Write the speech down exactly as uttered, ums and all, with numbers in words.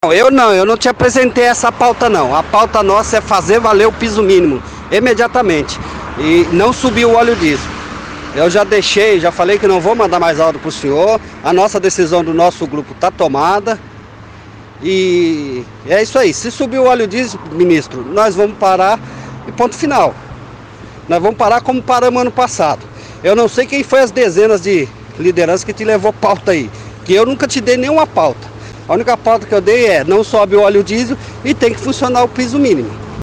Não, eu não, eu não te apresentei essa pauta não. A pauta nossa é fazer valer o piso mínimo imediatamente e não subir o óleo diesel. Eu já deixei, já falei que não vou mandar mais áudio para o senhor. A nossa decisão do nosso grupo está tomada. E é isso aí. Se subir o óleo diesel, ministro, nós vamos parar e ponto final. Nós vamos parar como paramos ano passado. Eu não sei quem foi as dezenas de lideranças que te levou pauta aí, que eu nunca te dei nenhuma pauta. A única pauta que eu dei é não sobe o óleo diesel e tem que funcionar o piso mínimo.